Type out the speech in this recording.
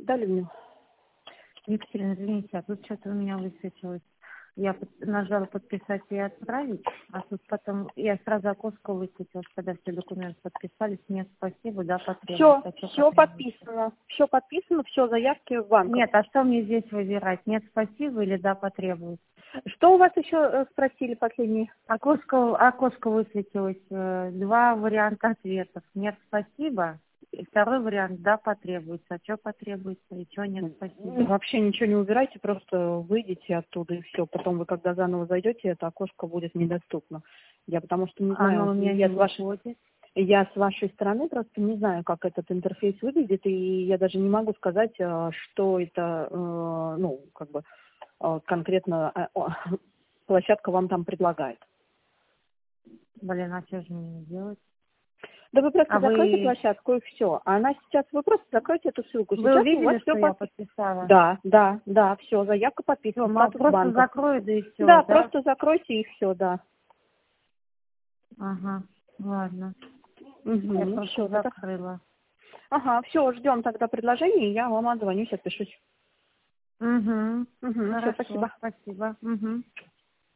Дали мне. Екатерина, извините, а тут что-то у меня высветилось. Я нажала подписать и отправить, а тут потом я сразу окошко высветилось, когда все документы подписались. Нет, спасибо, да, потребуется. Все подписано. Все подписано, все, заявки в банк. Нет, а что мне здесь выбирать? Нет, спасибо или да, потребуется? Что у вас еще спросили последние? Окошко высветилось. Два варианта ответов. Нет, спасибо. И второй вариант, да, потребуется. А что потребуется и что нет, спасибо? Вообще ничего не убирайте, просто выйдите оттуда и все. Потом вы, когда заново зайдете, это окошко будет недоступно. Я потому что не знаю, Оно у меня не выходит. Я с вашей стороны просто не знаю, как этот интерфейс выглядит, и я даже не могу сказать, что это, конкретно площадка вам там предлагает. Блин, а что же мне делать? Да вы просто закройте вы площадку и все. А она сейчас, вы просто закройте эту ссылку. Вы Сейчас увидели, у вас что все я подписала? Да, все, заявка подписана. Все, Статус просто банка. закрою, да и все, Да, да? просто закройте и все, да. Ага, ладно. Угу, Я просто все, закрыла. Ага, все, ждем тогда предложений, я вам отзвонюсь, отпишусь. Угу. Угу, все, Хорошо, спасибо. спасибо. Угу.